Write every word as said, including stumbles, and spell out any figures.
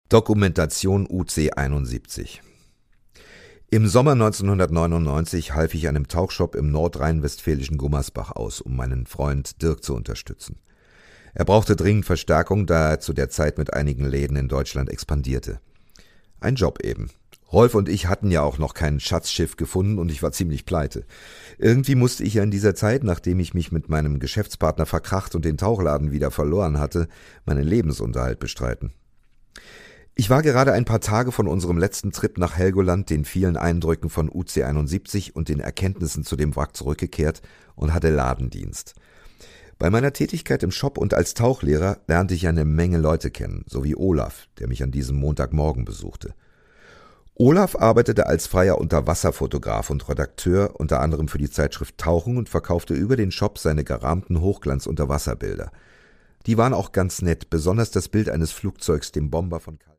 Dokumentation U C einundsiebzig. Im Sommer neunzehnhundertneunundneunzig half ich einem Tauchshop im nordrhein-westfälischen Gummersbach aus, um meinen Freund Dirk zu unterstützen. Er brauchte dringend Verstärkung, da er zu der Zeit mit einigen Läden in Deutschland expandierte. Ein Job eben. Rolf und ich hatten ja auch noch kein Schatzschiff gefunden und ich war ziemlich pleite. Irgendwie musste ich ja in dieser Zeit, nachdem ich mich mit meinem Geschäftspartner verkracht und den Tauchladen wieder verloren hatte, meinen Lebensunterhalt bestreiten. Ich war gerade ein paar Tage von unserem letzten Trip nach Helgoland, den vielen Eindrücken von U C einundsiebzig und den Erkenntnissen zu dem Wrack zurückgekehrt und hatte Ladendienst. Bei meiner Tätigkeit im Shop und als Tauchlehrer lernte ich eine Menge Leute kennen, sowie Olaf, der mich an diesem Montagmorgen besuchte. Olaf arbeitete als freier Unterwasserfotograf und Redakteur unter anderem für die Zeitschrift Tauchen und verkaufte über den Shop seine gerahmten Hochglanz-Unterwasserbilder. Die waren auch ganz nett, besonders das Bild eines Flugzeugs, dem Bomber von Kal